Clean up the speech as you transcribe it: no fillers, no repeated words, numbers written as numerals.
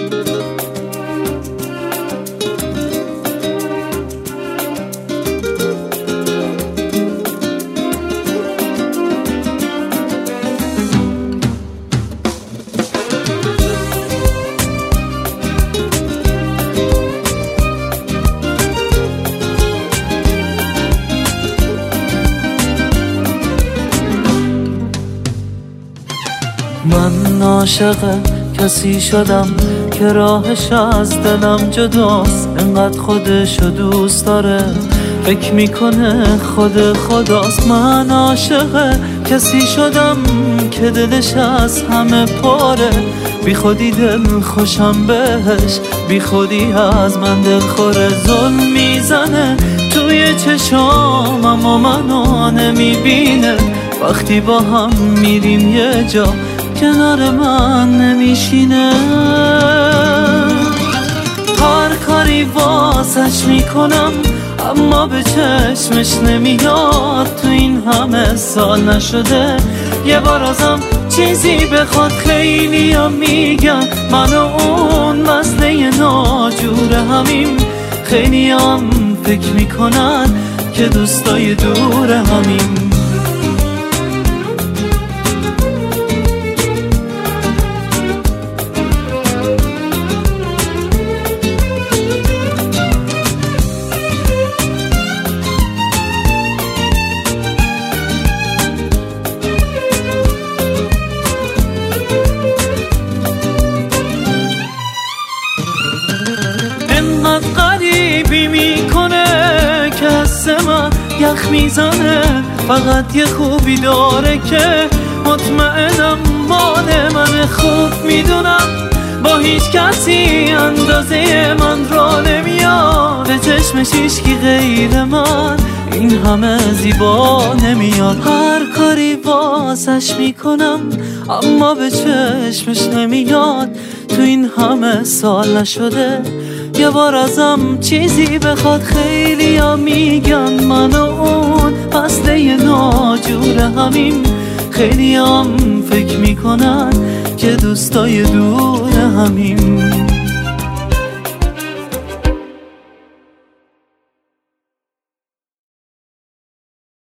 من عاشق کسی شدم که راهش از دلم جداست، انقدر خودشو دوست داره فکر میکنه خود خداست. من عاشق کسی شدم که دلش از همه پاره، بی خودی دل خوشم بهش، بی خودی از من دل خوره. ظلم میزنه توی چشامم و منو نمیبینه، وقتی با هم میریم یه جا کنار من نمیشینه. هر کاری واسش میکنم اما به چشمش نمیاد، تو این همه سال نشده یه بار ازم چیزی بخواد. خیلی هم میگن من و اون مسئله ناجور همیم، خیلی هم فکر میکنن که دوستای دور همیم. غریبی میکنه که حس من یخ میزنه، فقط یه خوبی داره که مطمئنم مال من. خوب میدونم با هیچ کسی اندازه من را نمیاد، به چشمش هیچکی غیر من این همه زیبا نمیاد. هر کاری واسش میکنم اما به چشمش نمیاد، تو این همه سال نشده یه بار ازم چیزی بخواد. خیلی ها میگن من و اون فصله ناجور همیم، خیلی هم فکر میکنن که دوستای دور همیم.